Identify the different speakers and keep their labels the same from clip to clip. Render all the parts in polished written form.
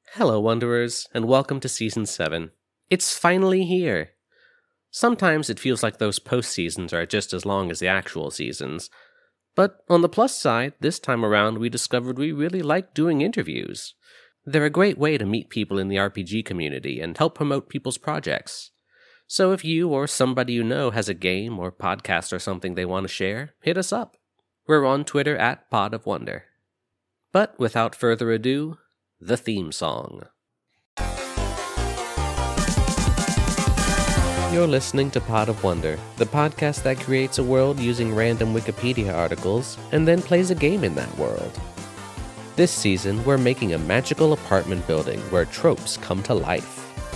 Speaker 1: Hello, Wanderers, and welcome to Season 7. It's finally here! Sometimes it feels like those post-seasons are just as long as the actual seasons. But on the plus side, this time around we discovered we really like doing interviews. They're a great way to meet people in the RPG community and help promote people's projects. So if you or somebody you know has a game or podcast or something they want to share, hit us up. We're on Twitter at Pod of Wonder. But without further ado, the theme song. You're listening to Pod of Wonder, the podcast that creates a world using random Wikipedia articles and then plays a game in that world. This season, we're making a magical apartment building where tropes come to life.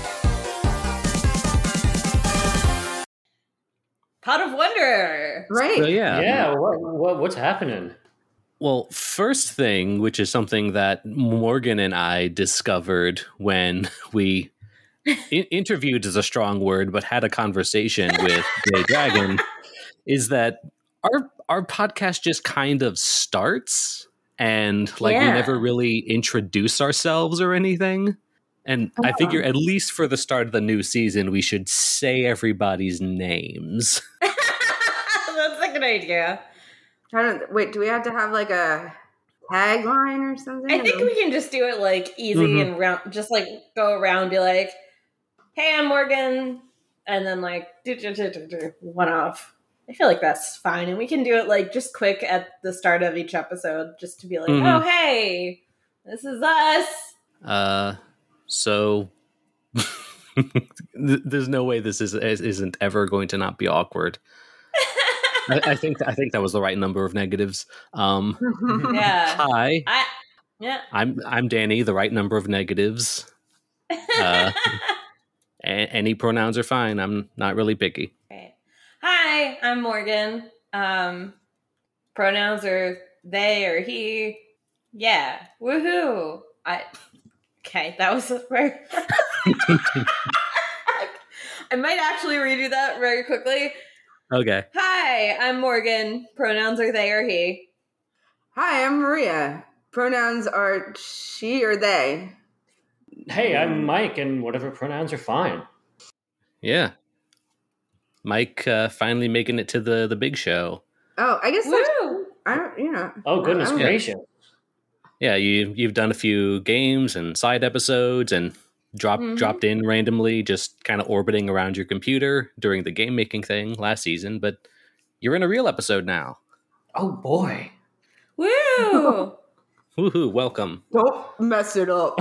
Speaker 2: Pod of Wonder!
Speaker 3: Right.
Speaker 1: So
Speaker 4: Yeah, what's happening?
Speaker 1: Well, first thing, which is something that Morgan and I discovered when we interviewed is a strong word, but had a conversation with Jay Dragon, is that our podcast just kind of starts and we never really introduce ourselves or anything. And I figure at least for the start of the new season, we should say everybody's names.
Speaker 2: That's a good idea.
Speaker 3: Wait, do we have to have like a tagline or something?
Speaker 2: I think we can just do it like easy and round, just like go around, be like, "Hey, I'm Morgan," and then like one off. I feel like that's fine, and we can do it like just quick at the start of each episode, just to be like, "Oh, hey, this is us."
Speaker 1: So there's no way this isn't ever going to not be awkward. I think that was the right number of negatives.
Speaker 2: Yeah.
Speaker 1: Hi.
Speaker 2: Yeah.
Speaker 1: I'm Danny. The right number of negatives. Any pronouns are fine. I'm not really picky.
Speaker 2: Okay. Hi, I'm Morgan. Pronouns are they or he. Yeah. Woohoo. Okay, that was very. I might actually redo that very quickly.
Speaker 1: Okay.
Speaker 2: Hi, I'm Morgan. Pronouns are they or he.
Speaker 3: Hi, I'm Maria. Pronouns are she or they.
Speaker 4: Hey, I'm Mike, and whatever pronouns are fine.
Speaker 1: Yeah. Mike finally making it to the big show.
Speaker 3: Oh, I guess
Speaker 2: Woo!
Speaker 4: Oh, goodness gracious.
Speaker 1: Yeah, you've done a few games and side episodes and dropped in randomly, just kind of orbiting around your computer during the game making thing last season, but you're in a real episode now.
Speaker 4: Oh boy.
Speaker 2: Woo!
Speaker 1: Woohoo, welcome.
Speaker 3: Don't mess it up.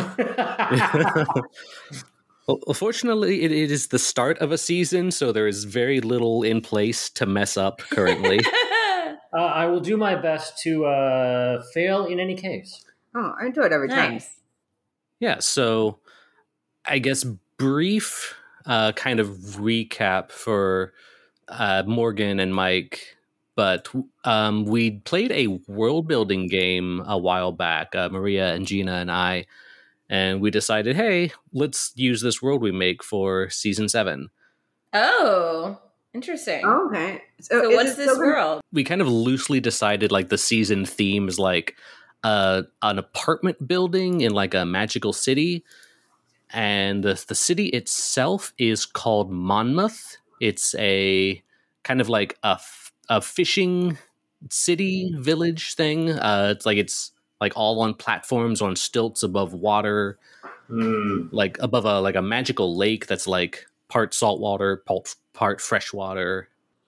Speaker 1: Well, fortunately, it is the start of a season, so there is very little in place to mess up currently.
Speaker 4: I will do my best to fail in any case.
Speaker 3: Oh, I do it every time.
Speaker 2: Nice.
Speaker 1: Yeah, so I guess brief kind of recap for Morgan and Mike, but we played a world-building game a while back, Maria and Gina and I, and we decided, hey, let's use this world we make for Season 7.
Speaker 2: Oh, interesting.
Speaker 3: Okay.
Speaker 2: So what's this world?
Speaker 1: We kind of loosely decided the season theme is an apartment building in a magical city. And the city itself is called Monmouth. It's a kind of a fishing city village thing. It's all on platforms on stilts above water, above a magical lake that's part saltwater, part freshwater.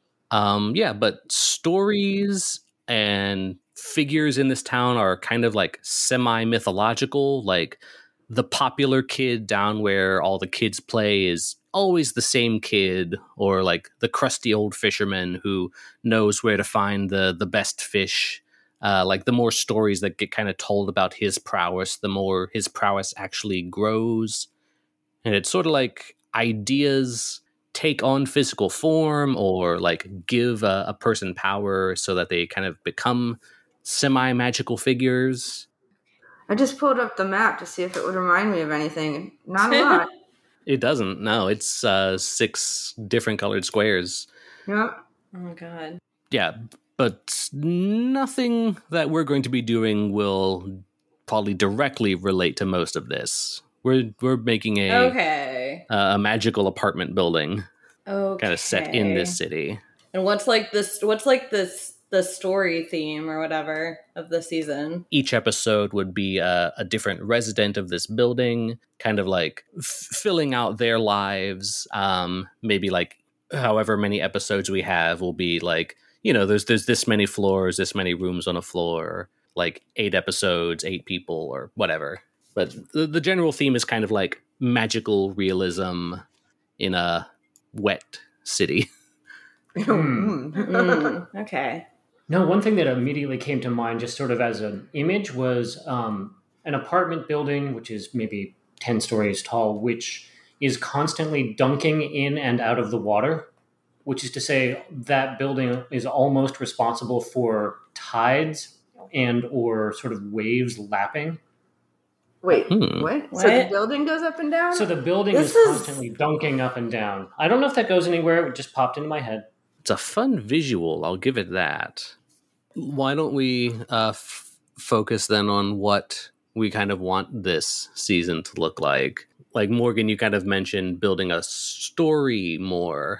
Speaker 1: But stories and figures in this town are kind of semi-mythological. The popular kid down where all the kids play is always the same kid, or the crusty old fisherman who knows where to find the best fish. The more stories that get kind of told about his prowess, the more his prowess actually grows. And it's sort of ideas take on physical form or give a person power so that they kind of become semi-magical figures.
Speaker 3: I just pulled up the map to see if it would remind me of anything. Not a lot.
Speaker 1: It doesn't. No, it's 6 different colored squares.
Speaker 3: Yep.
Speaker 2: Oh my god.
Speaker 1: Yeah, but nothing that we're going to be doing will probably directly relate to most of this. We're making a
Speaker 2: Okay.
Speaker 1: a magical apartment building,
Speaker 2: Okay.
Speaker 1: kind of set in this city.
Speaker 2: And what's like the story theme or whatever of the season?
Speaker 1: Each episode would be a different resident of this building, kind of like filling out their lives. Maybe like however many episodes we have will be like, there's this many floors, this many rooms on a floor, like 8 episodes, 8 people or whatever. But the general theme is kind of like magical realism in a wet city.
Speaker 2: Okay.
Speaker 4: No, one thing that immediately came to mind, just sort of as an image, was an apartment building, which is maybe 10 stories tall, which is constantly dunking in and out of the water, which is to say that building is almost responsible for tides and or sort of waves lapping.
Speaker 3: Wait, what? So the building goes up and down?
Speaker 4: So the building is constantly dunking up and down. I don't know if that goes anywhere. It just popped into my head.
Speaker 1: It's a fun visual, I'll give it that. Why don't we focus then on what we kind of want this season to look like? Like, Morgan, you kind of mentioned building a story more.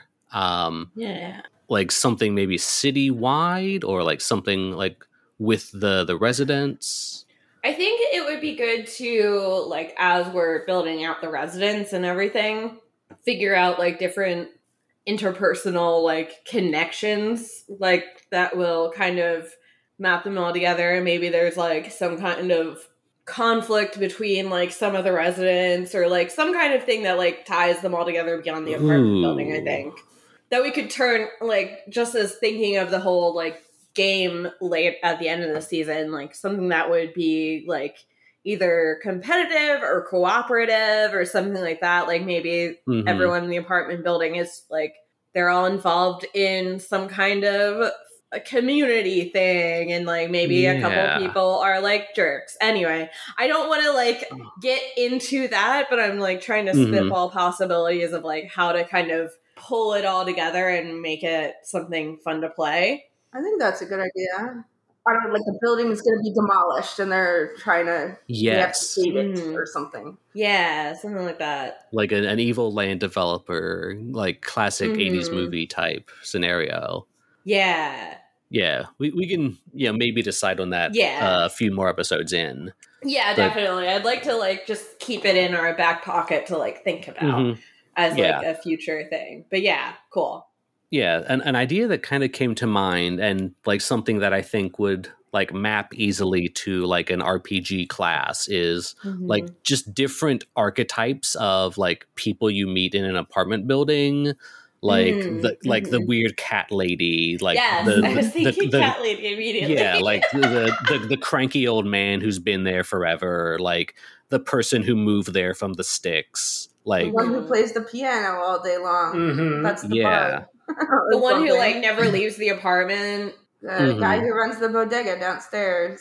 Speaker 2: Yeah.
Speaker 1: Like something maybe citywide or like something like with the residents.
Speaker 2: I think it would be good to, like, as we're building out the residents and everything, figure out, like, different interpersonal, like, connections, like, that will kind of map them all together. And maybe there's, like, some kind of conflict between, like, some of the residents or, like, some kind of thing that, like, ties them all together beyond the apartment building, I think. That we could turn, like, just as thinking of the whole, like, game late at the end of the season, like something that would be like either competitive or cooperative or something like that. Like maybe everyone in the apartment building is like they're all involved in some kind of a community thing, and like maybe a couple people are like jerks. Anyway, I don't want to like get into that, but I'm like trying to spitball possibilities of like how to kind of pull it all together and make it something fun to play.
Speaker 3: I think that's a good idea. I don't know, like the building is going to be demolished and they're trying to save it or something.
Speaker 2: Yeah, something like that.
Speaker 1: Like an evil land developer, like classic 80s movie type scenario.
Speaker 2: Yeah.
Speaker 1: Yeah, we can maybe decide on that a few more episodes in.
Speaker 2: Yeah, definitely. I'd like to like just keep it in our back pocket to like think about as like a future thing. But yeah, cool.
Speaker 1: Yeah, an idea that kind of came to mind and like something that I think would like map easily to like an RPG class is like just different archetypes of like people you meet in an apartment building, like the weird cat lady, like
Speaker 2: I was thinking cat lady immediately.
Speaker 1: Yeah, like the cranky old man who's been there forever, like the person who moved there from the sticks, like
Speaker 3: the one who plays the piano all day long. That's the bard.
Speaker 2: The one who like never leaves the apartment.
Speaker 3: The guy who runs the bodega downstairs.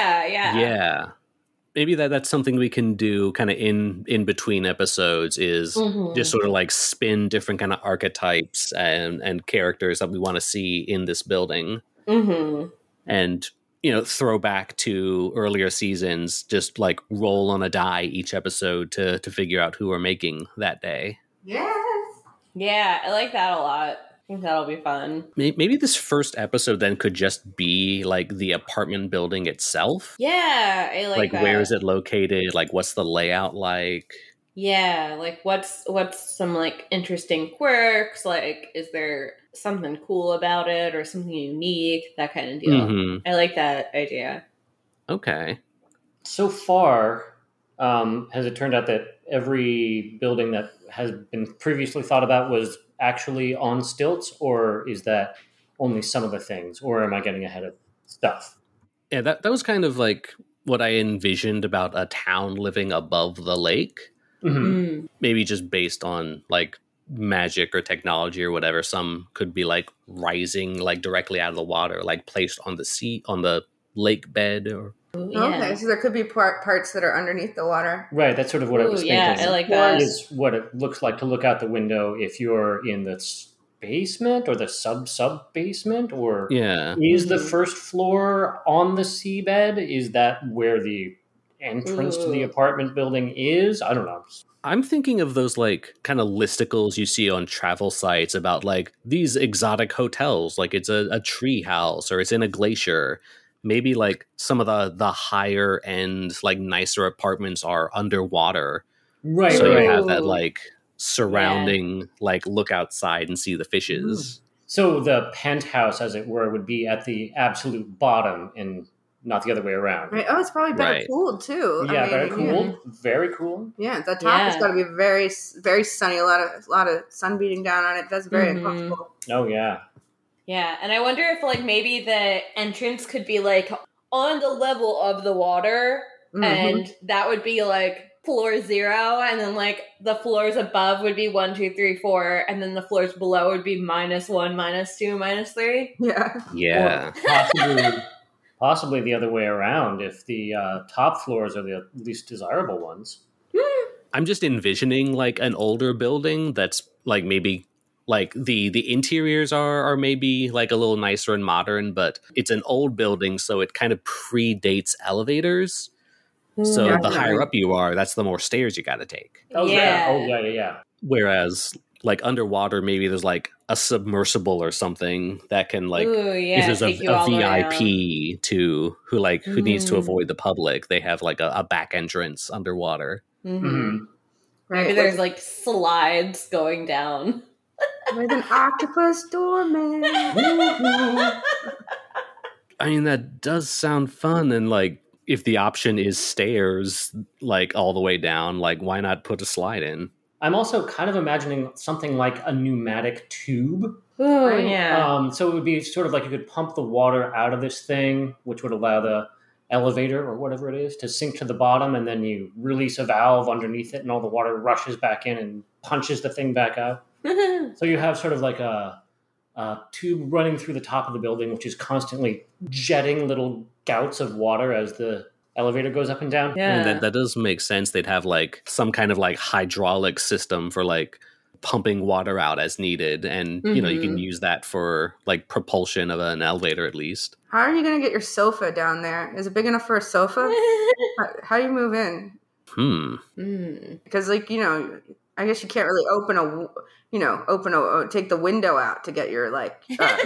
Speaker 1: Yeah. Maybe that's something we can do kind of in between episodes is just sort of like spin different kind of archetypes and characters that we want to see in this building. And, throw back to earlier seasons, just like roll on a die each episode to figure out who we're making that day.
Speaker 3: Yes.
Speaker 2: Yeah, I like that a lot. I think that'll be fun.
Speaker 1: Maybe this first episode then could just be like the apartment building itself.
Speaker 2: Yeah, I like that.
Speaker 1: Like where is it located? Like what's the layout like?
Speaker 2: Yeah, like what's some like interesting quirks? Like is there something cool about it or something unique? That kind of deal. I like that idea.
Speaker 1: Okay.
Speaker 4: So far, has it turned out that every building that has been previously thought about was actually on stilts, or is that only some of the things, or am I getting ahead of stuff?
Speaker 1: Yeah, that was kind of like what I envisioned about a town living above the lake. Maybe just based on like magic or technology or whatever. Some could be like rising like directly out of the water, like placed on the lake bed or...
Speaker 3: Okay, so there could be parts that are underneath the water.
Speaker 4: Right, that's sort of what I was thinking.
Speaker 2: Yeah, I like that.
Speaker 4: Is what it looks like to look out the window if you're in the basement or the sub basement, or is the first floor on the seabed? Is that where the entrance to the apartment building is. I don't know.
Speaker 1: I'm thinking of those like kind of listicles you see on travel sites about like these exotic hotels, like it's a tree house or it's in a glacier. Maybe like some of the higher end, like nicer apartments are underwater.
Speaker 4: Right.
Speaker 1: So
Speaker 4: right.
Speaker 1: you have that like surrounding, like look outside and see the fishes.
Speaker 4: So the penthouse, as it were, would be at the absolute bottom and not the other way around.
Speaker 3: Right. Oh, it's probably better cooled too.
Speaker 4: Yeah, better cooled. Very cool.
Speaker 3: Yeah, the top has got to be very, very sunny. A lot of sun beating down on it. That's very uncomfortable.
Speaker 4: Oh yeah.
Speaker 2: Yeah, and I wonder if like maybe the entrance could be like on the level of the water, and that would be like floor 0, and then like the floors above would be 1, 2, 3, 4, and then the floors below would be -1, -2, -3.
Speaker 1: Yeah.
Speaker 4: Or possibly the other way around if the top floors are the least desirable ones.
Speaker 1: I'm just envisioning like an older building that's like maybe like the interiors are maybe like a little nicer and modern, but it's an old building, so it kind of predates elevators. So the higher up you are, that's the more stairs you got to take.
Speaker 4: Oh yeah.
Speaker 1: Whereas like underwater, maybe there's like a submersible or something that can like if there's a VIP who needs to avoid the public, they have like a back entrance underwater.
Speaker 2: Maybe there's like slides going down.
Speaker 3: With an octopus doorman.
Speaker 1: I mean, that does sound fun, and like if the option is stairs like all the way down, like why not put a slide in?
Speaker 4: I'm also kind of imagining something like a pneumatic tube.
Speaker 2: Oh, yeah.
Speaker 4: So it would be sort of like you could pump the water out of this thing, which would allow the elevator or whatever it is to sink to the bottom, and then you release a valve underneath it and all the water rushes back in and punches the thing back out. So you have sort of like a tube running through the top of the building, which is constantly jetting little gouts of water as the elevator goes up and down.
Speaker 1: Yeah, that does make sense. They'd have like some kind of like hydraulic system for like pumping water out as needed, and you know you can use that for like propulsion of an elevator at least.
Speaker 3: How are you going to get your sofa down there? Is it big enough for a sofa? How do you move in? Because like I guess you can't really take the window out to get your like.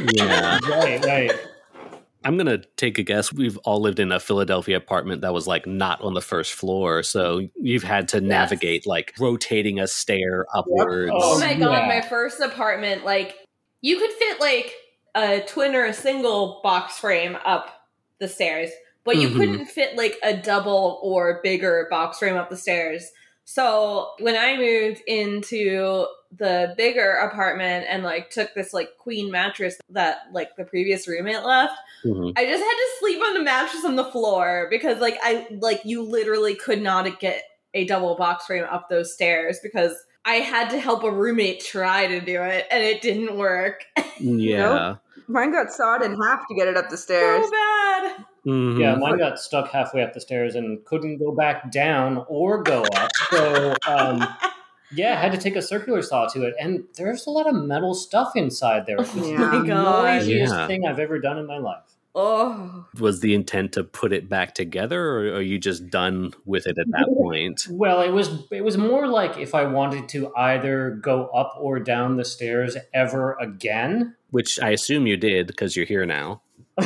Speaker 4: Right.
Speaker 1: I'm going to take a guess. We've all lived in a Philadelphia apartment that was like not on the first floor. So you've had to navigate like rotating a stair upwards.
Speaker 2: Oh my God. My first apartment, like you could fit like a twin or a single box frame up the stairs, but you couldn't fit like a double or bigger box frame up the stairs. So when I moved into the bigger apartment and like took this like queen mattress that like the previous roommate left, I just had to sleep on the mattress on the floor because you literally could not get a double box frame up those stairs because I had to help a roommate try to do it and it didn't work.
Speaker 1: Yeah.
Speaker 3: Mine got sawed in half to get it up the stairs.
Speaker 2: So bad.
Speaker 4: Yeah, mine got stuck halfway up the stairs and couldn't go back down or go up. So, I had to take a circular saw to it. And there's a lot of metal stuff inside there. It's the noisiest thing I've ever done in my life.
Speaker 2: Oh.
Speaker 1: Was the intent to put it back together, or are you just done with it at that point?
Speaker 4: Well, it was more like if I wanted to either go up or down the stairs ever again.
Speaker 1: Which I assume you did because you're here now.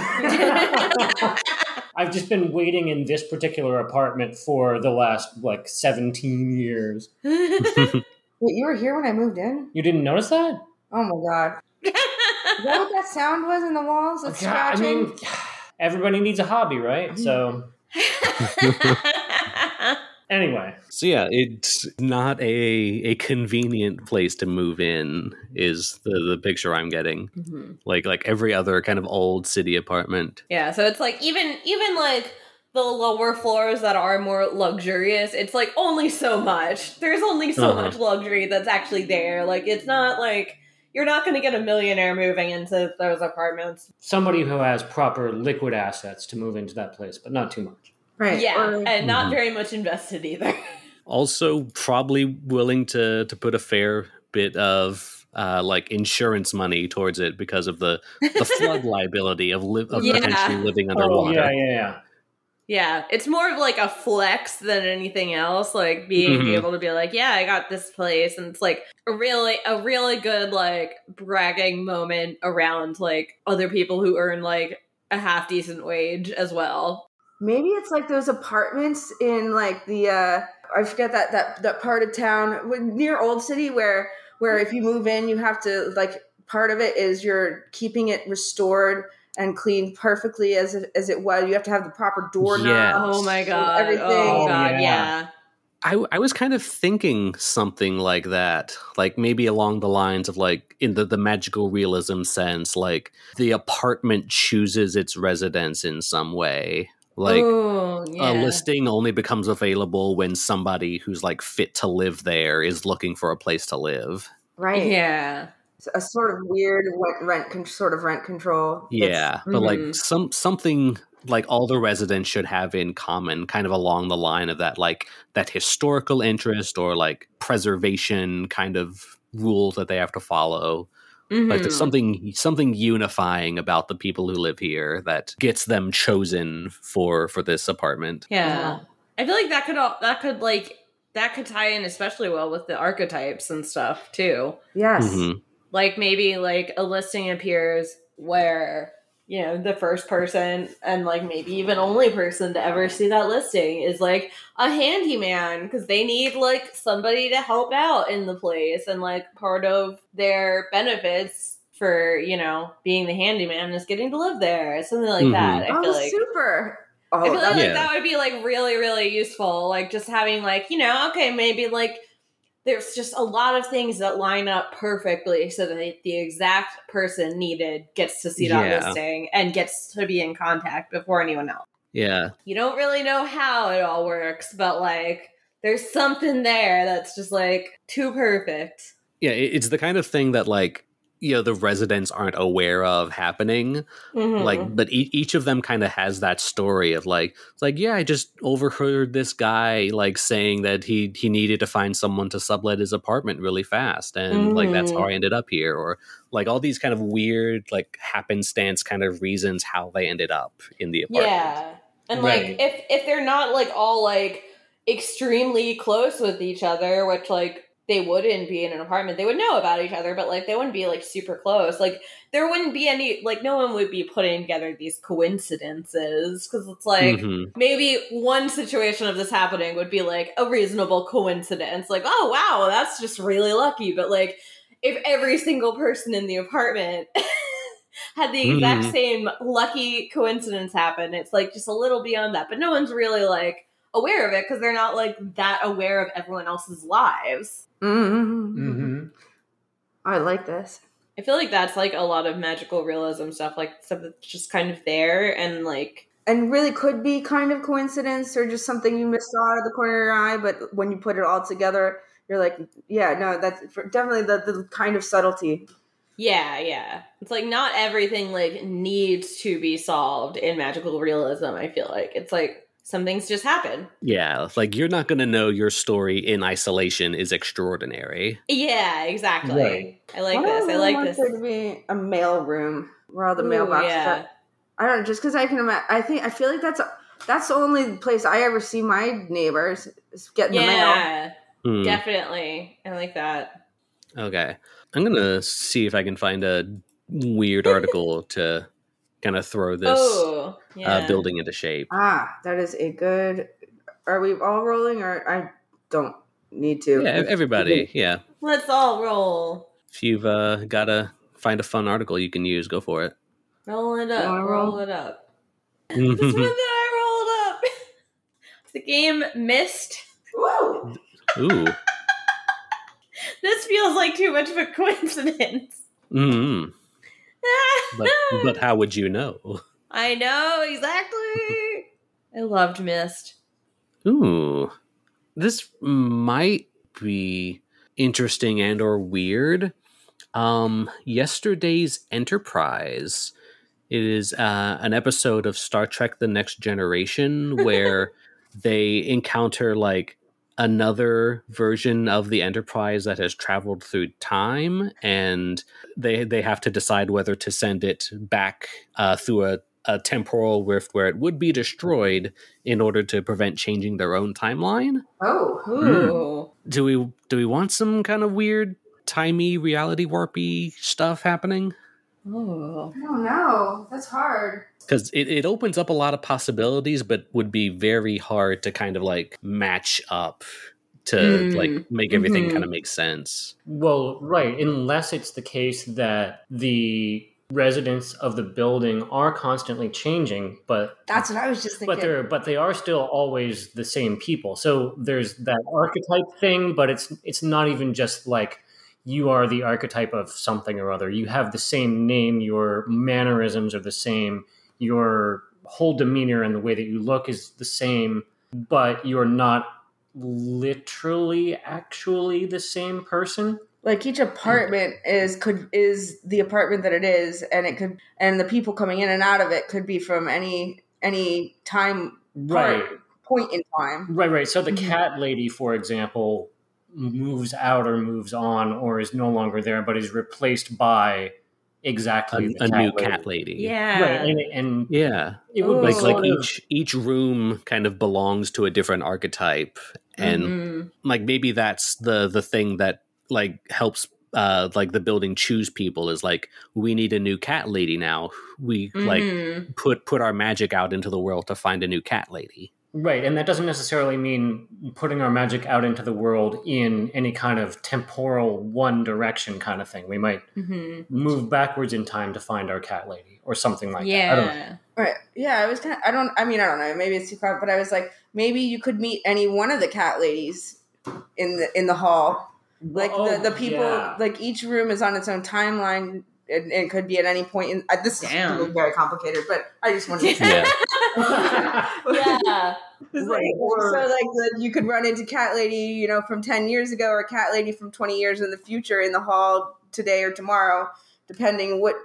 Speaker 4: I've just been waiting in this particular apartment for the last 17 years.
Speaker 3: Wait, you were here when I moved in?
Speaker 4: You didn't notice that?
Speaker 3: Oh my God. Is that what that sound was in the walls? It's scratching?
Speaker 4: I mean, everybody needs a hobby, right? So anyway.
Speaker 1: So yeah, it's not a convenient place to move in is the picture I'm getting. Like every other kind of old city apartment.
Speaker 2: Yeah, so it's like even like the lower floors that are more luxurious, it's like only so much. There's only so much luxury that's actually there. Like it's not like you're not going to get a millionaire moving into those apartments.
Speaker 4: Somebody who has proper liquid assets to move into that place, but not too much.
Speaker 3: Right.
Speaker 2: Yeah, and not very much invested either.
Speaker 1: Also, probably willing to put a fair bit of insurance money towards it because of the flood liability of potentially living underwater.
Speaker 4: Yeah.
Speaker 2: Yeah, it's more of like a flex than anything else. Like being able to be like, yeah, I got this place, and it's like a really good like bragging moment around like other people who earn like a half decent wage as well.
Speaker 3: Maybe it's like those apartments in like the I forget that part of town near Old City where if you move in, you have to like part of it is you're keeping it restored and cleaned perfectly as it was. You have to have the proper doorknob.
Speaker 1: Yes.
Speaker 2: Oh my god!
Speaker 3: Everything.
Speaker 2: Oh god! Yeah.
Speaker 1: I was kind of thinking something like that, like maybe along the lines of like in the magical realism sense, like the apartment chooses its residents in some way. Like a listing only becomes available when somebody who's like fit to live there is looking for a place to live.
Speaker 3: Right.
Speaker 2: Yeah.
Speaker 3: A sort of weird rent control.
Speaker 1: Yeah, but like something like all the residents should have in common, kind of along the line of that, like that historical interest or like preservation kind of rules that they have to follow. Like there's something unifying about the people who live here that gets them chosen for this apartment.
Speaker 2: Yeah, I feel like that could tie in especially well with the archetypes and stuff too.
Speaker 3: Yes.
Speaker 1: Mm-hmm.
Speaker 2: Like maybe like a listing appears where, you know, the first person and like maybe even only person to ever see that listing is like a handyman because they need like somebody to help out in the place, and like part of their benefits for, you know, being the handyman is getting to live there, something like that. I feel like
Speaker 3: super.
Speaker 2: I feel like that would be like really, really useful. Like just having like, you know, okay, maybe like there's just a lot of things that line up perfectly so that the exact person needed gets to see that listing and gets to be in contact before anyone else.
Speaker 1: Yeah.
Speaker 2: You don't really know how it all works, but like there's something there that's just like too perfect.
Speaker 1: Yeah, it's the kind of thing that like, you know, the residents aren't aware of happening. Like, but each of them kind of has that story of like, it's like, yeah, I just overheard this guy like saying that he needed to find someone to sublet his apartment really fast, and like that's how I ended up here, or like all these kind of weird like happenstance kind of reasons how they ended up in the apartment.
Speaker 2: Yeah, and like if they're not like all like extremely close with each other, which like they wouldn't be in an apartment. They would know about each other, but like they wouldn't be like super close. Like there wouldn't be any, like no one would be putting together these coincidences, because it's like maybe one situation of this happening would be like a reasonable coincidence. Like, oh wow, that's just really lucky. But like if every single person in the apartment had the exact same lucky coincidence happen, it's like just a little beyond that. But no one's really like aware of it because they're not like that aware of everyone else's lives.
Speaker 3: I like this.
Speaker 2: I feel like that's like a lot of magical realism stuff, like stuff that's just kind of there and like,
Speaker 3: and really could be kind of coincidence or just something you missed out of the corner of your eye, but when you put it all together, you're like, yeah, no, that's definitely the kind of subtlety.
Speaker 2: Yeah. It's like not everything like needs to be solved in magical realism. I feel like it's like some things just happen.
Speaker 1: Yeah, like you're not going to know your story in isolation is extraordinary.
Speaker 2: Yeah, exactly. Right. I like this.
Speaker 3: I like this. There to be a mail room where all the mailboxes are. I don't know, just because I can imagine. I feel like that's the only place I ever see my neighbors is getting the mail.
Speaker 2: Yeah, definitely. I like that.
Speaker 1: Okay, I'm gonna see if I can find a weird article to kind of throw this building into shape.
Speaker 3: That is a good. Are we all rolling, or I don't need to?
Speaker 1: Yeah, everybody. Yeah,
Speaker 2: let's all roll.
Speaker 1: If you've got to find a fun article you can use, go for it.
Speaker 2: Roll it up. Roll it up. This one that I rolled up. It's the game Myst.
Speaker 3: Whoa.
Speaker 1: Ooh.
Speaker 2: This feels like too much of a coincidence.
Speaker 1: But how would you know?
Speaker 2: I know, exactly. I loved Myst.
Speaker 1: Ooh. This might be interesting and or weird. Yesterday's Enterprise. It is an episode of Star Trek The Next Generation where they encounter like another version of the Enterprise that has traveled through time, and they have to decide whether to send it back through a a temporal rift where it would be destroyed in order to prevent changing their own timeline.
Speaker 3: Oh.
Speaker 2: Ooh.
Speaker 1: Do we want some kind of weird timey reality warpy stuff happening?
Speaker 2: Ooh.
Speaker 3: I don't know. That's hard.
Speaker 1: Because it opens up a lot of possibilities, but would be very hard to kind of like match up to like make everything kind of make sense.
Speaker 4: Well, right, unless it's the case that the residents of the building are constantly changing, but
Speaker 3: That's what I was just thinking.
Speaker 4: but they are still always the same people. So there's that archetype thing, but it's not even just like you are the archetype of something or other. You have the same name, your mannerisms are the same, your whole demeanor and the way that you look is the same, but you're not literally actually the same person.
Speaker 3: Like each apartment is the apartment that it is, and the people coming in and out of it could be from any time point in time.
Speaker 4: Right. So the cat lady, for example, moves out or moves on or is no longer there, but is replaced by exactly
Speaker 1: a new cat lady.
Speaker 2: Yeah.
Speaker 4: Right. And
Speaker 1: yeah,
Speaker 4: it would be
Speaker 1: like each room kind of belongs to a different archetype, and like maybe that's the thing that like helps like the building choose people is like, we need a new cat lady now. We like put our magic out into the world to find a new cat lady.
Speaker 4: Right, and that doesn't necessarily mean putting our magic out into the world in any kind of temporal one direction kind of thing. We might move backwards in time to find our cat lady or something like that. I don't know.
Speaker 3: Right. Yeah, I was kind of, I don't know. Maybe it's too far, but I was like, maybe you could meet any one of the cat ladies in the hall. Like the people, like each room is on its own timeline. It could be at any point in this is very complicated, but I just wanted to
Speaker 2: yeah.
Speaker 3: You could run into cat lady, from 10 years ago, or cat lady from 20 years in the future in the hall today or tomorrow, depending what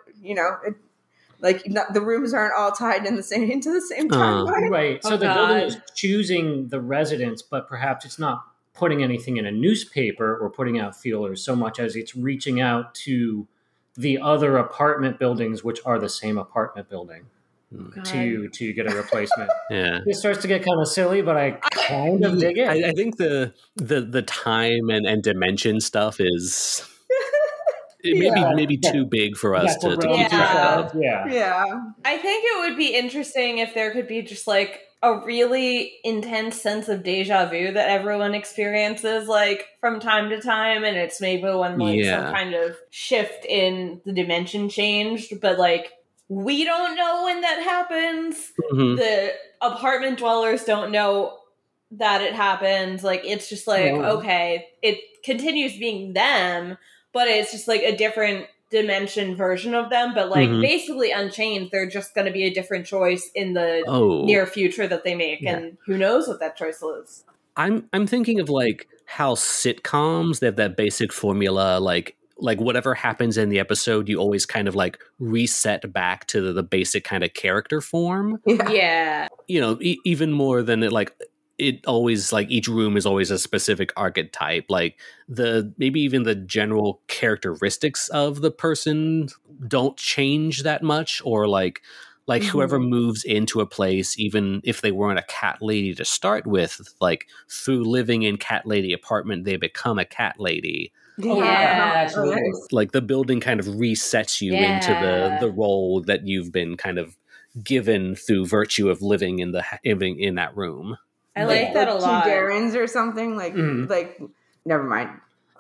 Speaker 3: the rooms aren't all tied into the same timeline.
Speaker 4: Right. So the building is choosing the residents, but perhaps it's not putting anything in a newspaper or putting out feelers so much as it's reaching out to the other apartment buildings, which are the same apartment building, to get a replacement.
Speaker 1: Yeah,
Speaker 4: it starts to get kind of silly, but I kind of dig it.
Speaker 1: I think the time and dimension stuff is maybe too big for us to keep track of.
Speaker 3: Yeah.
Speaker 2: I think it would be interesting if there could be just like a really intense sense of deja vu that everyone experiences like from time to time, and it's maybe when some kind of shift in the dimension changed, but like we don't know when that happens. The apartment dwellers don't know that it happens. Like it's just like okay, it continues being them, but it's just like a different dimension version of them, but like basically unchanged. They're just going to be a different choice in the near future that they make, and who knows what that choice is.
Speaker 1: I'm thinking of like how sitcoms, they have that basic formula, like whatever happens in the episode, you always kind of like reset back to the basic kind of character form.
Speaker 2: Yeah.
Speaker 1: Even more than it always, like, each room is always a specific archetype. Like maybe even the general characteristics of the person don't change that much, or like whoever moves into a place, even if they weren't a cat lady to start with, like through living in cat lady apartment, they become a cat lady.
Speaker 4: Absolutely.
Speaker 1: Like the building kind of resets you into the role that you've been kind of given through virtue of living in that room.
Speaker 2: I like that a lot.
Speaker 3: Two Darrens or something like never mind.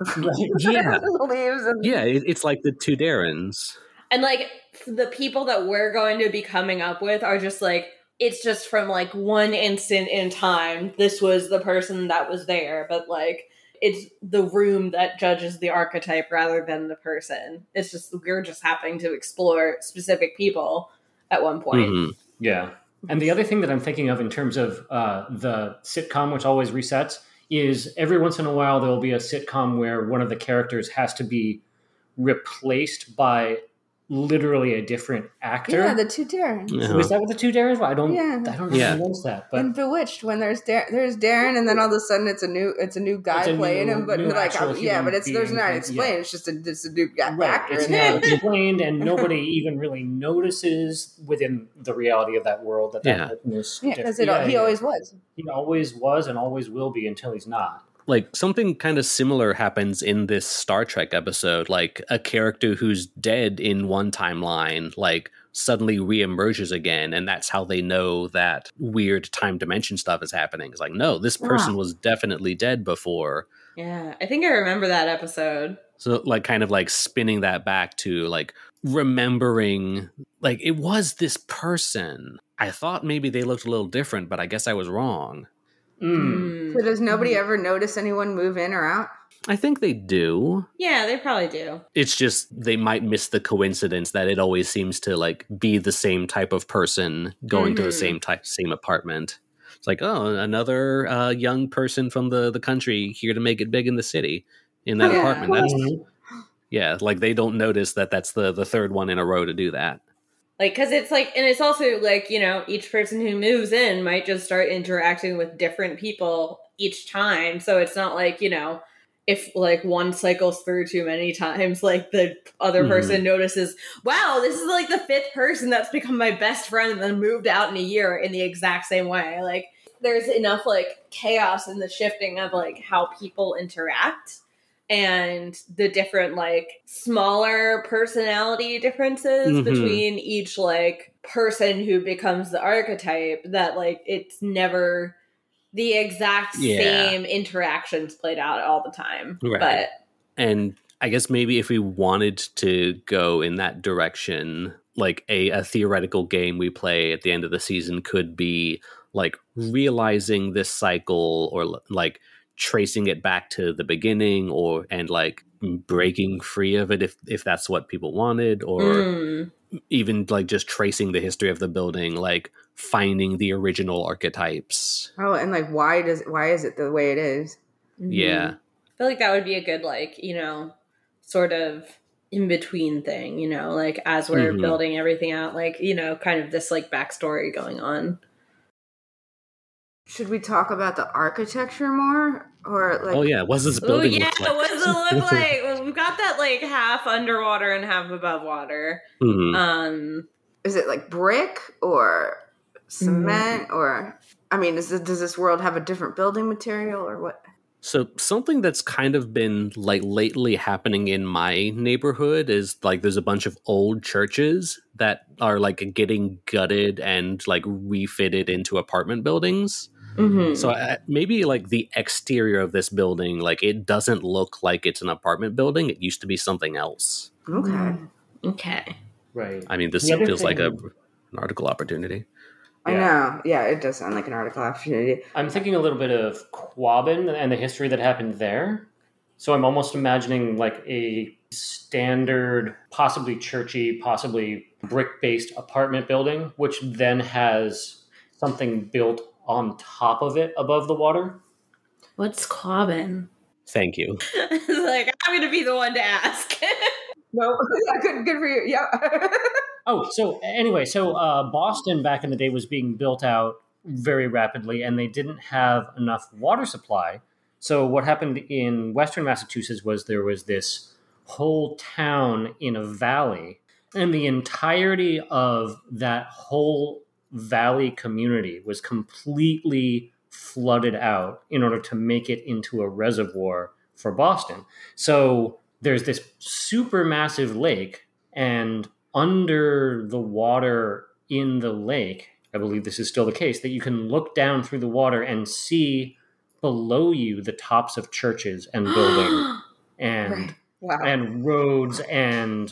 Speaker 1: It's like the two Darrens.
Speaker 2: And like the people that we're going to be coming up with are just like, it's just from like one instant in time. This was the person that was there, but like it's the room that judges the archetype rather than the person. It's just we're just happening to explore specific people at one point.
Speaker 4: Yeah. And the other thing that I'm thinking of in terms of the sitcom, which always resets, is every once in a while there will be a sitcom where one of the characters has to be replaced by literally a different actor.
Speaker 3: Yeah, the two Darrens.
Speaker 1: Yeah.
Speaker 4: Was that what the two Darrens were? I don't
Speaker 3: Yeah.
Speaker 4: notice that. But
Speaker 3: In Bewitched, when there's Darren, and then all of a sudden it's a new guy playing him, but
Speaker 4: new
Speaker 3: like
Speaker 4: actual human
Speaker 3: but there's
Speaker 4: being
Speaker 3: not
Speaker 4: thing,
Speaker 3: explained.
Speaker 4: yeah.
Speaker 3: It's just a new guy,
Speaker 4: right,
Speaker 3: actor.
Speaker 4: it's
Speaker 3: in there.
Speaker 4: not explained, and nobody even really notices within the reality of that world that
Speaker 1: Yeah.
Speaker 4: person is
Speaker 3: Yeah, because
Speaker 4: different.
Speaker 3: he always was.
Speaker 4: He always was and always will be until he's not.
Speaker 1: Like something kind of similar happens in this Star Trek episode. Like a character who's dead in one timeline, like suddenly reemerges again, and that's how they know that weird time dimension stuff is happening. It's like, no, this person was definitely dead before.
Speaker 2: Yeah, I think I remember that episode.
Speaker 1: So like kind of like spinning that back to like remembering like it was this person. I thought maybe they looked a little different, but I guess I was wrong.
Speaker 3: So does nobody ever notice anyone move in or out?
Speaker 1: I think they do.
Speaker 2: Yeah, they probably do.
Speaker 1: It's just they might miss the coincidence that it always seems to like be the same type of person going to the same apartment. It's like, oh, another young person from the country here to make it big in the city in that apartment. That's like they don't notice that that's the third one in a row to do that.
Speaker 2: Like, because it's like, and it's also like, each person who moves in might just start interacting with different people each time. So it's not like, if like one cycles through too many times, like the other person notices, wow, this is like the fifth person that's become my best friend and then moved out in a year in the exact same way. Like there's enough like chaos in the shifting of like how people interact. And the different, like, smaller personality differences between each, like, person who becomes the archetype that, like, it's never the exact same interactions played out all the time.
Speaker 1: Right. And I guess maybe if we wanted to go in that direction, like a theoretical game we play at the end of the season could be, like, realizing this cycle or, like, tracing it back to the beginning and like breaking free of it if that's what people wanted, or even like just tracing the history of the building, like finding the original archetypes.
Speaker 3: Oh, and like why is it the way it is?
Speaker 1: Yeah.
Speaker 2: I feel like that would be a good, like, sort of in between thing, like as we're building everything out, like, kind of this like backstory going on.
Speaker 3: Should we talk about the architecture more, or like?
Speaker 1: Oh yeah, what's this building look like?
Speaker 2: What does it look like? Well, we've got that like half underwater and half above water.
Speaker 3: Is it like brick or cement, or I mean, does this world have a different building material or what?
Speaker 1: So something that's kind of been like lately happening in my neighborhood is like there's a bunch of old churches that are like getting gutted and like refitted into apartment buildings. So maybe like the exterior of this building, like it doesn't look like it's an apartment building. It used to be something else.
Speaker 2: Okay.
Speaker 4: Right.
Speaker 1: I mean, this feels like an article opportunity.
Speaker 3: I know. Yeah, it does sound like an article opportunity.
Speaker 4: I'm thinking a little bit of Quabbin and the history that happened there. So I'm almost imagining like a standard, possibly churchy, possibly brick-based apartment building, which then has something built on top of it above the water.
Speaker 2: What's Quabbin?
Speaker 1: Thank you.
Speaker 2: It's like, I'm going to be the one to ask.
Speaker 3: No, good for you. Yeah.
Speaker 4: So Boston back in the day was being built out very rapidly, and they didn't have enough water supply. So what happened in Western Massachusetts was there was this whole town in a valley, and the entirety of that whole valley community was completely flooded out in order to make it into a reservoir for Boston. So there's this super massive lake, and under the water in the lake, I believe this is still the case, that you can look down through the water and see below you the tops of churches and buildings and and roads and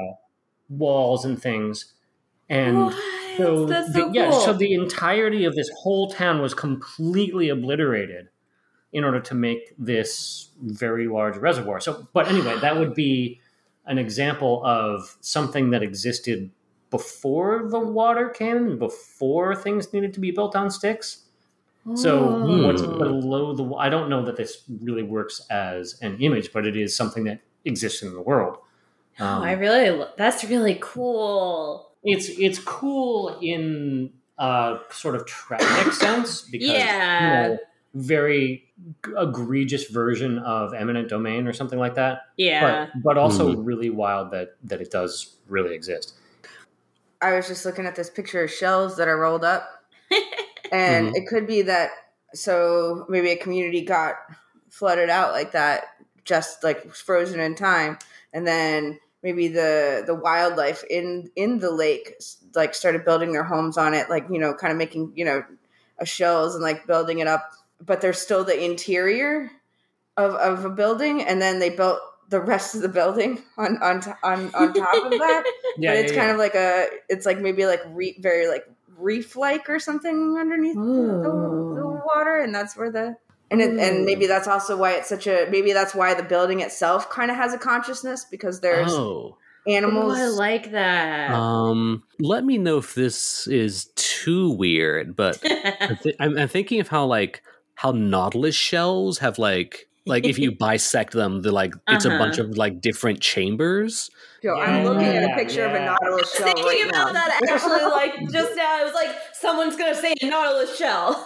Speaker 4: walls and things. And so,
Speaker 2: That's so
Speaker 4: cool. So
Speaker 2: cool.
Speaker 4: the entirety of this whole town was completely obliterated in order to make this very large reservoir. So, but anyway, that would be an example of something that existed before the water came, before things needed to be built on sticks. So what's below the... I don't know that this really works as an image, but it is something that exists in the world.
Speaker 2: That's really cool.
Speaker 4: It's cool in a sort of tragic sense because very egregious version of eminent domain or something like that.
Speaker 2: Yeah.
Speaker 4: But also really wild that it does really exist.
Speaker 3: I was just looking at this picture of shells that are rolled up, and it could be that, so maybe a community got flooded out like that, just like frozen in time, and then maybe the wildlife in the lake like started building their homes on it, like, kind of making, shells and like building it up, but there's still the interior of a building, and then they built the rest of the building on top of that. But it's kind of like it's like maybe like very like reef-like or something underneath the water, and that's where and maybe that's also why it's maybe that's why the building itself kind of has a consciousness, because there's animals.
Speaker 2: I like that.
Speaker 1: Let me know if this is too weird, but I'm thinking of how Nautilus shells have like if you bisect them, they're like it's a bunch of like different chambers.
Speaker 3: Yo, I'm looking at a picture of a Nautilus shell
Speaker 2: thinking about
Speaker 3: now.
Speaker 2: that actually, like just now, I was like, someone's gonna say a Nautilus shell.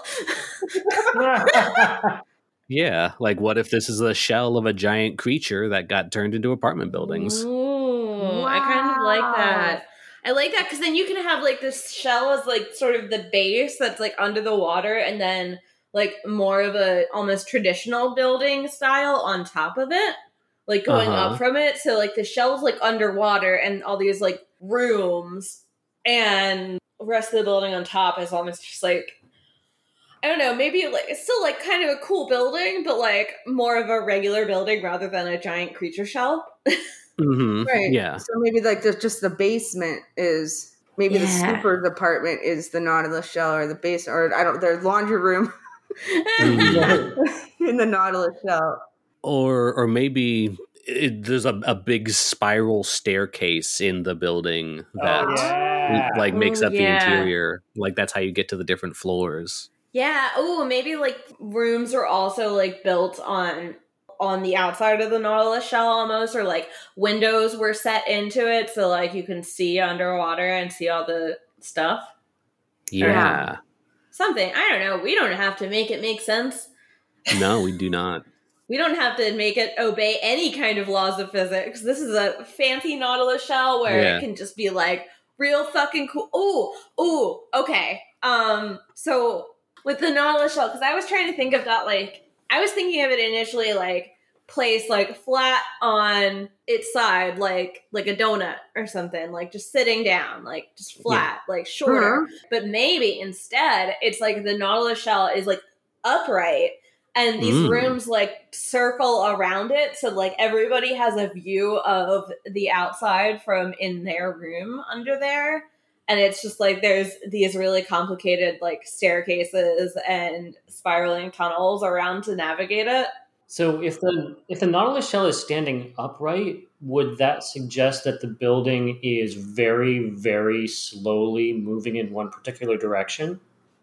Speaker 1: Yeah, like what if this is a shell of a giant creature that got turned into apartment buildings?
Speaker 2: Ooh, I kind of like that. I like that because then you can have like this shell as like sort of the base that's like under the water, and then like more of a almost traditional building style on top of it, like going up from it. So like the shell's like underwater and all these like rooms, and the rest of the building on top is almost just like, I don't know, maybe like it's still like kind of a cool building, but like more of a regular building rather than a giant creature shell.
Speaker 3: Right.
Speaker 1: Yeah.
Speaker 3: So maybe like just the basement is maybe the super apartment is the Nautilus shell, or the base, or their laundry room in the Nautilus shell.
Speaker 1: Or maybe there's a big spiral staircase in the building that like makes up the interior. Like that's how you get to the different floors.
Speaker 2: Yeah. Oh, maybe like rooms are also like built on the outside of the Nautilus shell almost, or like windows were set into it so like you can see underwater and see all the stuff.
Speaker 1: Yeah.
Speaker 2: Something. I don't know. We don't have to make it make sense.
Speaker 1: No, we do not.
Speaker 2: We don't have to make it obey any kind of laws of physics. This is a fancy Nautilus shell where it can just be like real fucking cool. Ooh, okay. So with the Nautilus shell, because I was trying to think of that, like, I was thinking of it initially like placed like flat on its side, like a donut or something, like just sitting down, like just flat, like shorter. But maybe instead it's like the Nautilus shell is like upright, and these rooms like circle around it, so like everybody has a view of the outside from in their room under there. And it's just like there's these really complicated like staircases and spiraling tunnels around to navigate it.
Speaker 4: So if the Nautilus shell is standing upright, would that suggest that the building is very, very slowly moving in one particular direction?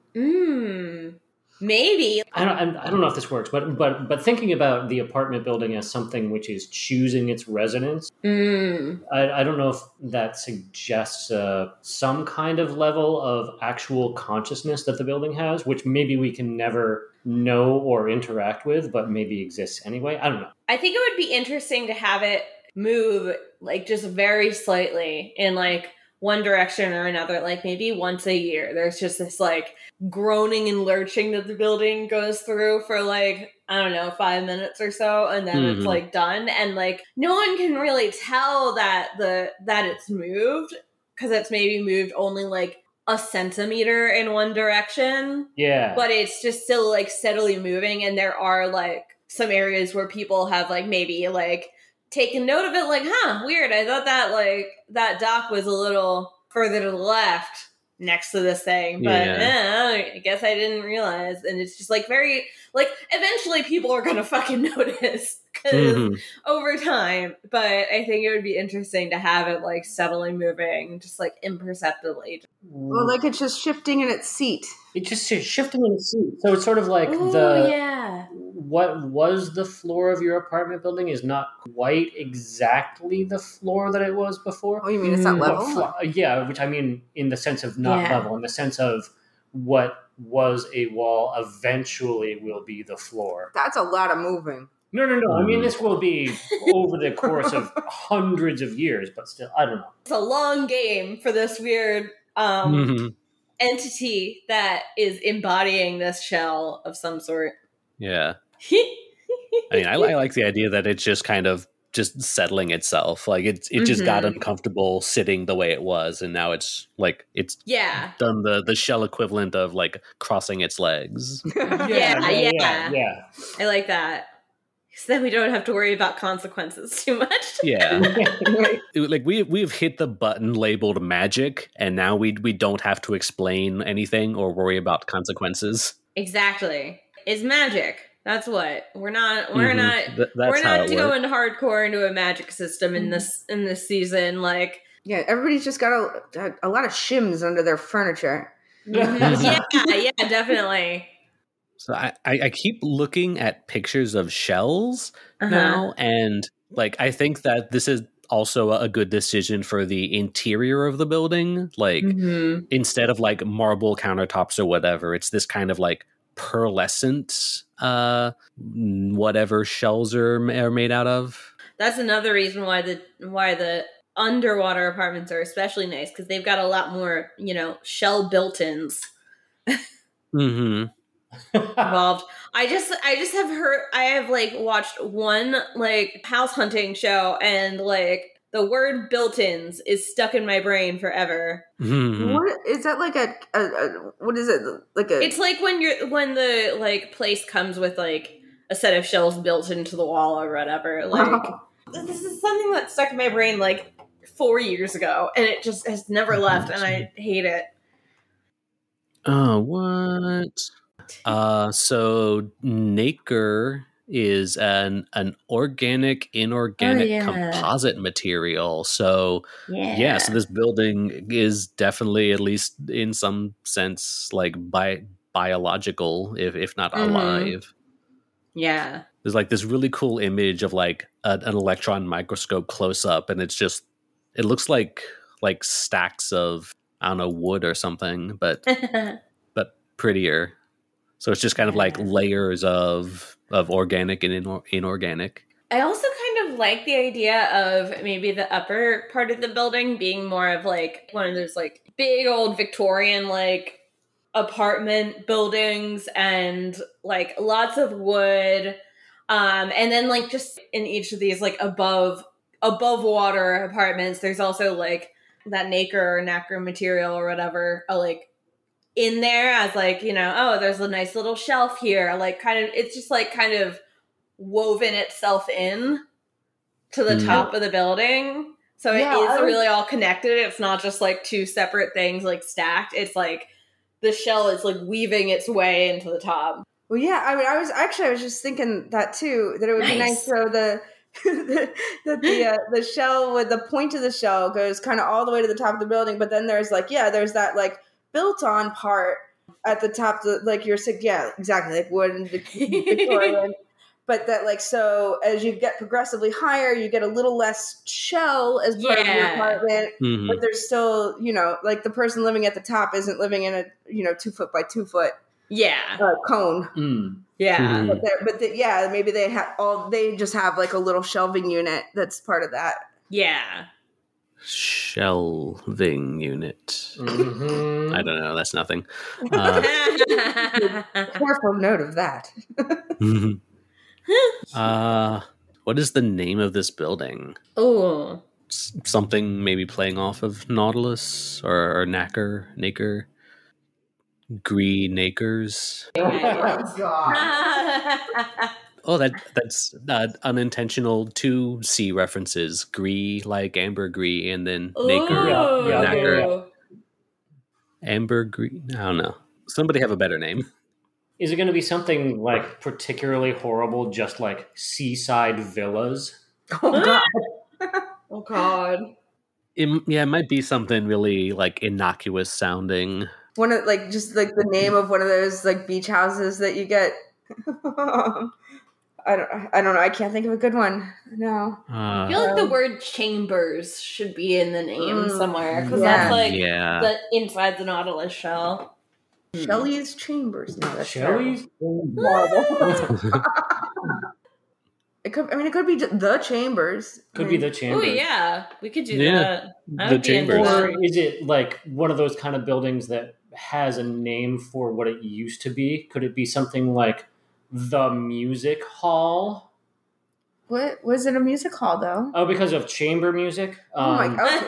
Speaker 2: Maybe.
Speaker 4: I don't know if this works, but thinking about the apartment building as something which is choosing its residents, I don't know if that suggests some kind of level of actual consciousness that the building has, which maybe we can never know or interact with, but maybe exists anyway. I don't know.
Speaker 2: I think it would be interesting to have it move like just very slightly in like one direction or another, like maybe once a year. There's just this like groaning and lurching that the building goes through for like, I don't know, 5 minutes or so, and then it's like done, and like no one can really tell that it's moved, because it's maybe moved only like a centimeter in one direction.
Speaker 4: Yeah.
Speaker 2: But it's just still like steadily moving, and there are like some areas where people have like maybe like taken note of it, like, weird, I thought that like that dock was a little further to the left next to this thing, but I guess I didn't realize. And it's just like very like eventually people are gonna fucking notice because over time, but I think it would be interesting to have it like steadily moving, just like imperceptibly.
Speaker 3: Well, like it's just shifting in its seat.
Speaker 4: It's just shifting in its seat. So it's sort of like what was the floor of your apartment building is not quite exactly the floor that it was before.
Speaker 3: Oh, you mean it's not level?
Speaker 4: Yeah, which I mean in the sense of not
Speaker 2: Yeah.
Speaker 4: level, in the sense of what was a wall eventually will be the floor.
Speaker 3: That's a lot of moving.
Speaker 4: No. I mean, this will be over the course of hundreds of years, but still, I don't know.
Speaker 2: It's a long game for this weird
Speaker 1: Mhm.
Speaker 2: entity that is embodying this shell of some sort.
Speaker 1: Yeah. I mean, I like the idea that it's just kind of just settling itself. Like it just got uncomfortable sitting the way it was, and now it's like it's
Speaker 2: Yeah.
Speaker 1: done the shell equivalent of like crossing its legs.
Speaker 2: Yeah.
Speaker 4: Yeah.
Speaker 2: I like that. So then we don't have to worry about consequences too much.
Speaker 1: Yeah. Like we've hit the button labeled magic, and now we don't have to explain anything or worry about consequences.
Speaker 2: Exactly. It's magic. That's what. We're not
Speaker 1: That's
Speaker 2: we're
Speaker 1: how
Speaker 2: not
Speaker 1: it
Speaker 2: going hardcore into a magic system in this season. Like
Speaker 3: Yeah, everybody's just got a lot of shims under their furniture.
Speaker 2: yeah, definitely.
Speaker 1: So I keep looking at pictures of shells now, and like I think that this is also a good decision for the interior of the building. Like instead of like marble countertops or whatever, it's this kind of like pearlescent whatever shells are made out of.
Speaker 2: That's another reason why the underwater apartments are especially nice, because they've got a lot more, shell built-ins involved. I have like watched one like house hunting show, and like the word built-ins is stuck in my brain forever.
Speaker 3: What is that like a what is it like a?
Speaker 2: It's like when the like place comes with like a set of shells built into the wall or whatever. Like this is something that stuck in my brain like 4 years ago, and it just has never left, and I hate it.
Speaker 1: Oh, what? So nacre is an organic inorganic composite material. So so this building is definitely, at least in some sense, like biological, if not alive.
Speaker 2: Yeah.
Speaker 1: There's like this really cool image of like an electron microscope close up, and it looks like stacks of, I don't know, wood or something, but prettier. So it's just kind of like layers of organic and inorganic.
Speaker 2: I also kind of like the idea of maybe the upper part of the building being more of like one of those like big old Victorian like apartment buildings, and like lots of wood. And then like just in each of these like above water apartments, there's also like that nacre material or whatever, like in there as like, there's a nice little shelf here. Like kind of, it's just like kind of woven itself in to the top of the building. So it is really all connected. It's not just like two separate things like stacked. It's like the shell is like weaving its way into the top.
Speaker 3: Well, yeah, I mean, I was just thinking that too, that it would be nice. So the shell, with the point of the shell goes kind of all the way to the top of the building, but then there's like, there's that like built on part at the top, like you're saying, exactly, like wood and Victorian. But that like, so as you get progressively higher, you get a little less shell as part of your apartment, but there's still, like the person living at the top isn't living in a 2 foot by 2 foot cone.
Speaker 2: Yeah.
Speaker 3: Maybe they just have like a little shelving unit that's part of that.
Speaker 2: Yeah.
Speaker 1: Shelving unit. I don't know. That's nothing.
Speaker 3: Careful note of that.
Speaker 1: What is the name of this building?
Speaker 2: Oh,
Speaker 1: something maybe playing off of Nautilus or Nacre. Green Acres.
Speaker 3: Oh, God.
Speaker 1: Oh, that's unintentional 2C references. Gree, like ambergris, and then Nacre. Nacre. Ambergris. I don't know. Somebody have a better name.
Speaker 4: Is it going to be something like particularly horrible, just like seaside villas?
Speaker 3: Oh, God.
Speaker 2: Oh, God.
Speaker 1: It might be something really like innocuous sounding.
Speaker 3: One of like just like the name of one of those like beach houses that you get. I don't know. I can't think of a good one. No.
Speaker 2: I feel like the word chambers should be in the name somewhere because
Speaker 3: yeah.
Speaker 2: that's like
Speaker 1: Yeah.
Speaker 2: the inside the Nautilus shell.
Speaker 3: Shelley's Chambers. No, that's
Speaker 4: Shelley's?
Speaker 3: It could be the Chambers.
Speaker 4: Could be the Chambers.
Speaker 2: Oh yeah, we could do
Speaker 1: Yeah,
Speaker 2: that. I
Speaker 1: the
Speaker 2: would be into
Speaker 1: Chambers.
Speaker 2: that.
Speaker 4: Or is it like one of those kind of buildings that has a name for what it used to be? Could it be something like the Music Hall?
Speaker 3: What was it? A music hall though?
Speaker 4: Oh, because of chamber music?
Speaker 3: Oh my god.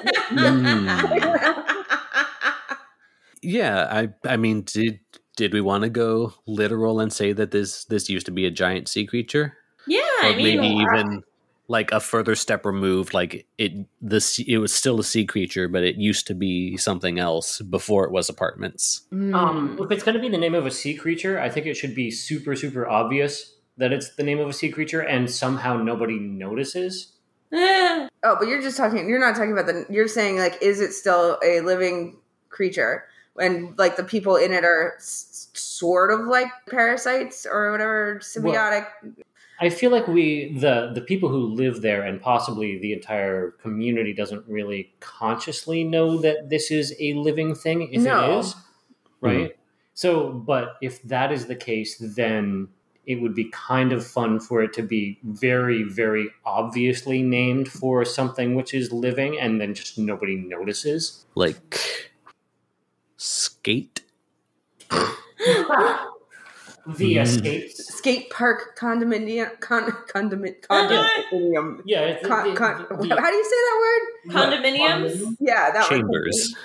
Speaker 1: Yeah, I mean, did we want to go literal and say that this used to be a giant sea creature?
Speaker 2: Yeah,
Speaker 1: Or
Speaker 2: I mean,
Speaker 1: maybe even like a further step removed, like it was still a sea creature, but it used to be something else before it was apartments.
Speaker 4: If it's going to be the name of a sea creature, I think it should be super, super obvious that it's the name of a sea creature and somehow nobody notices.
Speaker 2: eh.
Speaker 3: Oh, but you're not talking about you're saying like, is it still a living creature? And like the people in it are sort of like parasites or whatever, symbiotic.
Speaker 4: I feel like the people who live there and possibly the entire community doesn't really consciously know that this is a living thing if
Speaker 3: No.
Speaker 4: it is, right? So, but if that is the case, then it would be kind of fun for it to be very, very obviously named for something which is living and then just nobody notices.
Speaker 1: Like skate.
Speaker 4: The escapes.
Speaker 3: Skate park condominium. Condominium.
Speaker 4: Yeah. It's,
Speaker 3: How do you say that word?
Speaker 2: Condominiums?
Speaker 3: Yeah, that
Speaker 1: Chambers.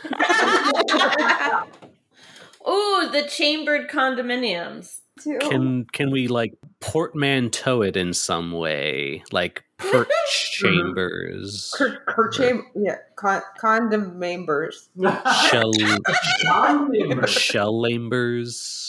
Speaker 2: Oh, the chambered condominiums.
Speaker 3: one too.
Speaker 1: Can we like portmanteau it in some way, like perch chambers,
Speaker 3: Condom members.
Speaker 1: shell chambers?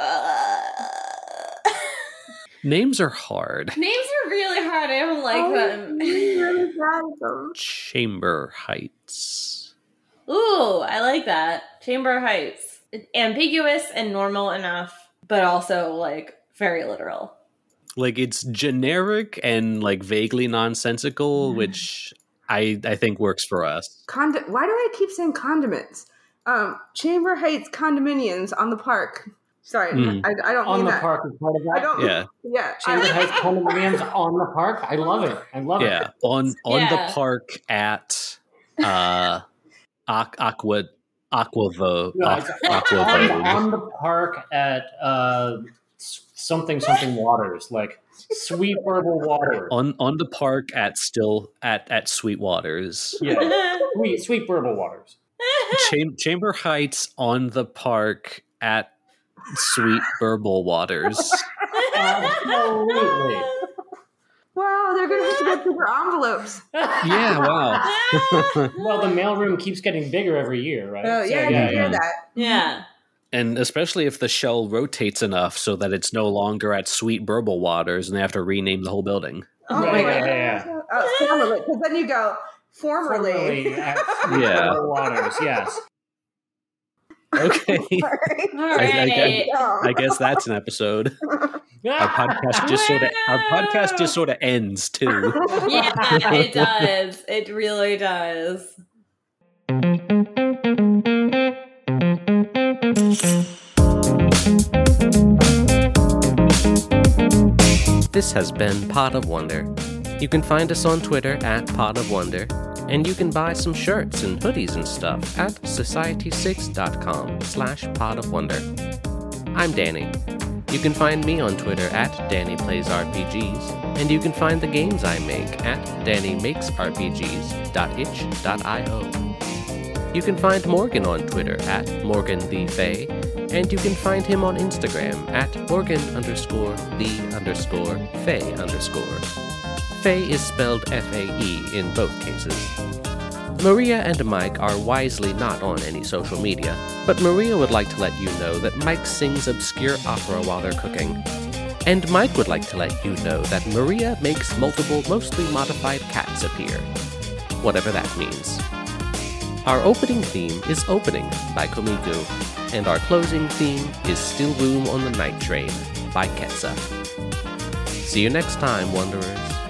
Speaker 1: Names are hard.
Speaker 2: Names are really hard. I don't like them.
Speaker 1: Chamber Heights.
Speaker 2: Ooh, I like that. Chamber Heights. It's ambiguous and normal enough, but also like very literal.
Speaker 1: Like it's generic and like vaguely nonsensical, which I think works for us.
Speaker 3: Why do I keep saying condiments? Chamber Heights condominiums on the park. Sorry, I don't
Speaker 4: on
Speaker 3: mean
Speaker 4: the
Speaker 3: that.
Speaker 4: park is part of that.
Speaker 3: I don't.
Speaker 1: Yeah.
Speaker 3: Yeah.
Speaker 4: Chamber Heights condominiums on the park. I love it. I love
Speaker 1: Yeah,
Speaker 4: it.
Speaker 1: on
Speaker 2: Yeah.
Speaker 1: the park at Aquavoe.
Speaker 4: On the park at something waters, like Sweet Herbal Waters.
Speaker 1: On the park at Sweetwaters.
Speaker 4: Yeah, sweet Herbal Waters.
Speaker 1: Chamber Heights on the park at Sweet Burble Waters.
Speaker 4: Absolutely.
Speaker 3: Wow, they're gonna have to get bigger envelopes.
Speaker 1: Yeah, wow.
Speaker 4: Well, the mailroom keeps getting bigger every year, right?
Speaker 3: Oh yeah,
Speaker 4: So,
Speaker 3: I can hear that.
Speaker 2: Yeah.
Speaker 1: And especially if the shell rotates enough so that it's no longer at Sweet Burble Waters and they have to rename the whole building.
Speaker 3: Oh
Speaker 4: Yeah,
Speaker 3: my
Speaker 4: yeah,
Speaker 3: god.
Speaker 4: yeah.
Speaker 3: Formerly, because then you go formerly.
Speaker 4: Formerly at Sweet
Speaker 1: Yeah.
Speaker 4: Herbal Waters, yes.
Speaker 1: Okay.
Speaker 3: Sorry.
Speaker 2: All right.
Speaker 1: I guess that's an episode. Our podcast just sort of ends too.
Speaker 2: Yeah, it does. It really does.
Speaker 5: This has been Pod of Wonder. You can find us on Twitter at Pod of Wonder, and you can buy some shirts and hoodies and stuff at society6.com/Pod of Wonder. I'm Danny. You can find me on Twitter at DannyPlaysRPGs, and you can find the games I make at DannyMakesRPGs.itch.io. You can find Morgan on Twitter at MorganTheFae, and you can find him on Instagram at Morgan_the_Fae_. Fae is spelled F-A-E in both cases. Maria and Mike are wisely not on any social media, but Maria would like to let you know that Mike sings obscure opera while they're cooking. And Mike would like to let you know that Maria makes multiple, mostly modified cats appear. Whatever that means. Our opening theme is Opening by Komiku, and our closing theme is Still Room on the Night Train by Ketsa. See you next time, Wanderers.